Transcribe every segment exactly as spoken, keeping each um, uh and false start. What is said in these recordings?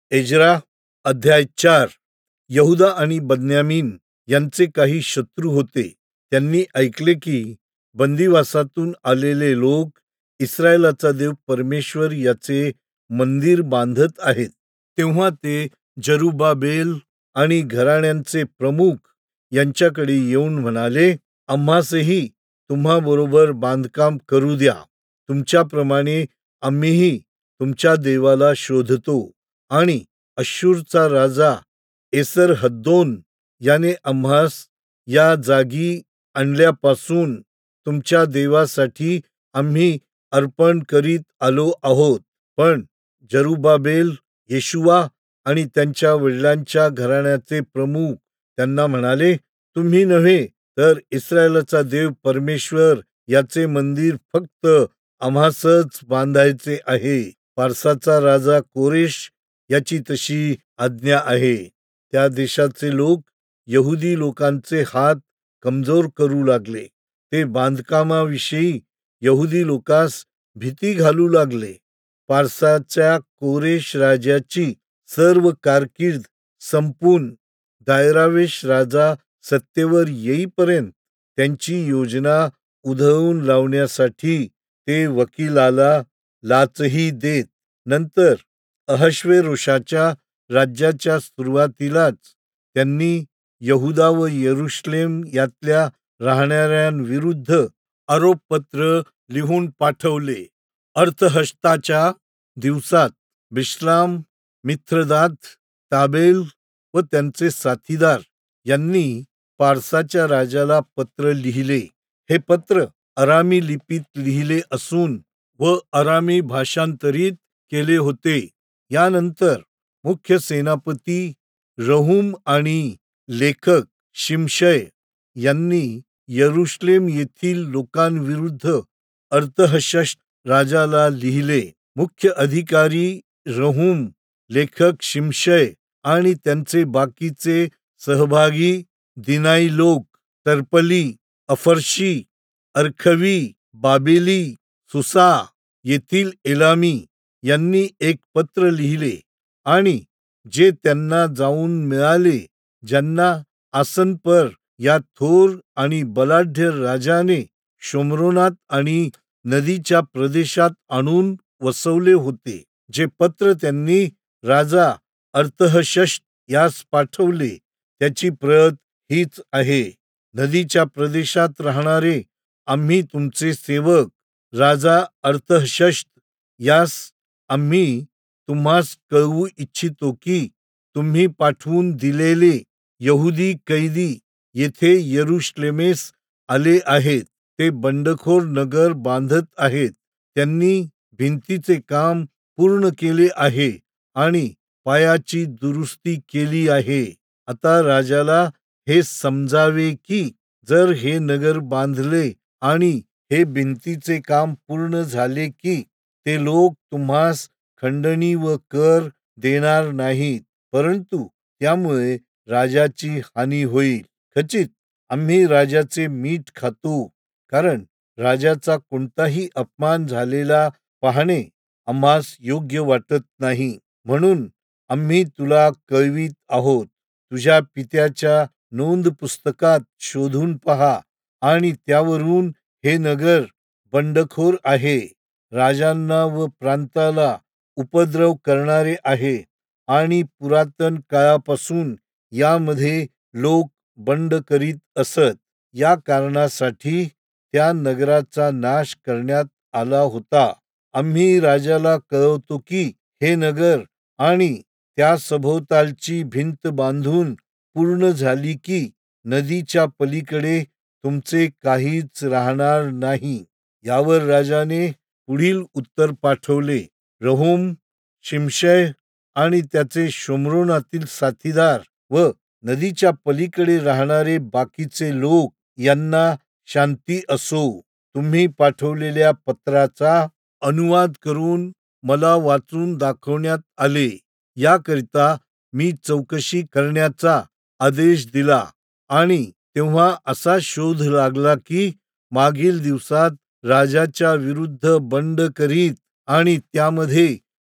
Ezra अध्याय चार. यहुदा आणि बन्यामीन यांचे काही शत्रू होते. त्यांनी ऐकले की बंदिवासातून आलेले लोक इस्रायलाचा देव परमेश्वर याचे मंदिर बांधत आहेत. तेव्हा ते जरुब्बाबेल आणि घराण्यांचे प्रमुख यांच्याकडे येऊन म्हणाले, आम्हासही तुम्हाबरोबर बांधकाम करू द्या. तुमच्याप्रमाणे आम्हीही तुमच्या देवाला शोधतो. आणि अश्शूरचा राजा एसरहद्दोन याने आम्हास या जागी आणल्यापासून तुमच्या देवासाठी आम्ही अर्पण करीत आलो आहोत. पण जरुब्बाबेल, येशुवा आणि त्यांच्या वडिलांच्या घराण्याचे प्रमुख त्यांना म्हणाले, तुम्ही नव्हे तर इस्रायलाचा देव परमेश्वर याचे मंदिर फक्त आम्हासच बांधायचे आहे. पारसाचा राजा कोरेश याची तशी आज्ञा आहे. त्या देशाचे लोक यहुदी लोकांचे हात कमजोर करू लागले. ते बांधकामाविषयी यहुदी लोकांस भीती घालू लागले. पारसाच्या कोरेश राजाची सर्व कारकीर्द संपून दायरावेश राजा सत्तेवर येईपर्यंत त्यांची योजना उधळून लावण्यासाठी ते वकिलाला लाचही देत. नंतर अहश्वेरोशाच्या राज्याच्या सुरुवातीलाच त्यांनी यहुदा व यरुशलेम यातल्या राहणाऱ्यांविरुद्ध आरोपपत्र लिहून पाठवले. अर्थहष्टाच्या दिवसात बिश्लाम, मिथ्रदात, ताबेल व त्यांचे साथीदार यांनी पारसाच्या राजाला पत्र लिहिले. हे पत्र अरामी लिपीत लिहिले असून व अरामी भाषांतरित केले होते. यानंतर मुख्य सेनापती रहूम आणि लेखक शिमशय यांनी यरुशलेम येथील लोकांविरुद्ध अर्थहशष्ट राजाला लिहिले. मुख्य अधिकारी रहूम, लेखक शिमशय आणि त्यांचे बाकीचे सहभागी दिनाई लोक, तर्पली, अफर्शी, अर्खवी, बाबेली, सुसा येथील एलामी यांनी एक पत्र लिहिले आणि जे त्यांना जाऊन मिळाले, ज्यांना आसनपर या थोर आणि बलाढ्य राजाने शोम्रोनात आणि नदीच्या प्रदेशात आणून वसवले होते. जे पत्र त्यांनी राजा अर्थहशष्ट यास पाठवले त्याची प्रत हीच आहे. नदीच्या प्रदेशात राहणारे आम्ही तुमचे सेवक राजा अर्थहशष्ट यास आम्ही तुम्हास कळवू इच्छितो की तुम्ही पाठवून दिलेले यहुदी कैदी येथे यरुशलेमेस आले आहेत. ते बंडखोर नगर बांधत आहेत. त्यांनी भिंतीचे काम पूर्ण केले आहे आणि पायाची दुरुस्ती केली आहे. आता राजाला हे समजावे की जर हे नगर बांधले आणि हे भिंतीचे काम पूर्ण झाले की ते लोक तुम्हास खंडणी व कर देणार नाहीत, परंतु त्यामुळे राजाची हानी होईल. खचित आम्ही राजाचे मीठ खातो, कारण राजाचा कोणताही अपमान झालेला पाहणे आम्हास योग्य वाटत नाही. म्हणून आम्ही तुला कळवीत आहोत. तुझ्या पित्याच्या नोंद पुस्तकात शोधून पहा आणि त्यावरून हे नगर बंडखोर आहे, राजांना व प्रांताला उपद्रव करणारे आहे आणि पुरातन काळापासून यामध्ये लोक बंड करीत असत. या कारणासाठी त्या नगराचा नाश करण्यात आला होता. आम्ही राजाला कळवतो की हे नगर आणि त्या सभोवतालची भिंत बांधून पूर्ण झाली की नदीच्या पलीकडे तुमचे काहीच राहणार नाही. यावर राजाने पुढील उत्तर पाठवले. रहूम, शिमशय आणि त्याचे शोम्रोनातील साथीदार व नदीच्या पलीकडे राहणारे बाकीचे लोक यांना शांती असो. तुम्ही पाठवलेल्या पत्राचा अनुवाद करून मला वाचून दाखवण्यात आले. याकरिता मी चौकशी करण्याचा आदेश दिला आणि तेव्हा असा शोध लागला की मागील दिवसात राजाच्या विरुद्ध बंड करीत आणि त्यामध्ये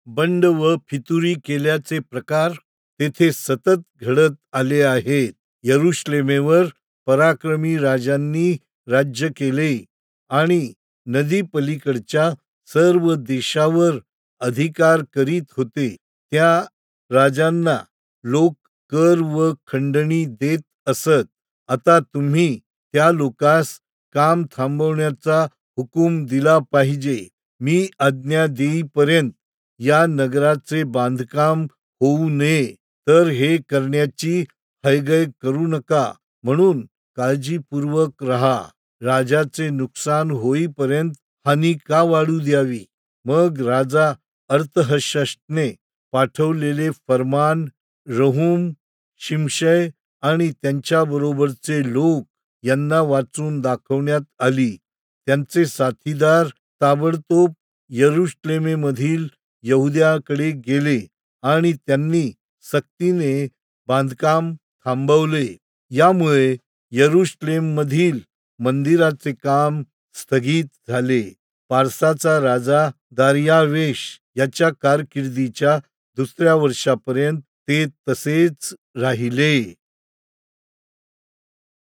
बंड व फितुरी केल्याचे प्रकार तेथे सतत घडत आले आहेत. यरुश्लेमेवर पराक्रमी राजांनी राज्य केले आणि नदी पलीकडच्या सर्व देशावर अधिकार करीत होते. त्या राजांना लोक कर व खंडणी देत असत. आता तुम्ही त्या लोकास काम थांबवण्याचा हुकूम दिला पाहिजे. मी आज्ञा देईपर्यंत या नगराचे बांधकाम होऊ नये, तर हे करण्याची हयगय करू नका. म्हणून काळजीपूर्वक राहा. राजाचे नुकसान होईपर्यंत हानी का वाढू द्यावी? मग राजा अर्थहशस्टने पाठवलेले फर्मान रहूम, शिमशय आणि त्यांच्याबरोबरचे लोक यांना वाचून दाखवण्यात आली. त्यांचे साथीदार ताबडतोब यरुश्लेमेमधील यहुद्याकडे गेले आणि त्यांनी सक्तीने बांधकाम थांबवले. यामुळे यरुश्लेममधील मंदिराचे काम स्थगित झाले. पारसाचा राजा दार्यावेश याच्या कारकिर्दीच्या दुसऱ्या वर्षापर्यंत ते तसेच राहिले.